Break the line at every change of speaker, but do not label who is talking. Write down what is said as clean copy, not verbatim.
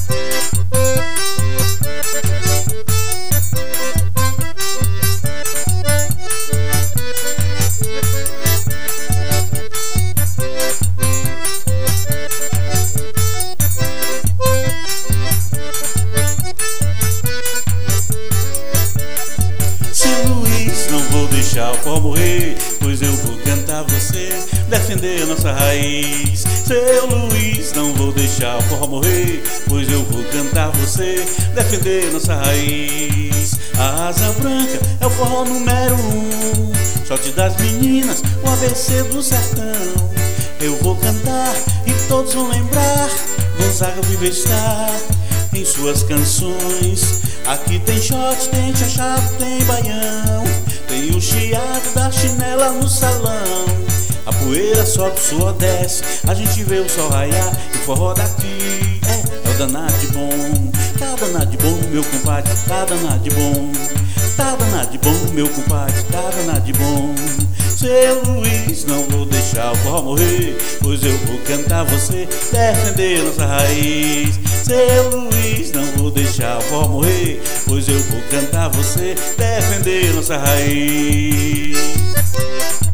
deixar o forró morrer, pois eu vou cantar você, defender a nossa raiz. Seu Luiz, não vou deixar o forró morrer, pois eu vou cantar você, defender a nossa raiz. A Asa Branca é o forró número 1, shot das meninas, o ABC do sertão. Eu vou cantar e todos vão lembrar, Gonzaga vive estar em suas canções. Aqui tem shot, tem chachado, tem baião, tem o chiado da chinela no salão. A poeira sobe, o suor desce, a gente vê o sol raiar. E o forró daqui é o danado de bom. Tá danado de bom, meu compadre, tá danado de bom. Tá danado de bom, meu compadre, tá danado de bom. Seu Luiz, não vou deixar o forró morrer, pois eu vou cantar você, defender nossa raiz. Seu Luiz, não vou deixar o forró morrer, pois eu vou cantar você, defender nossa raiz.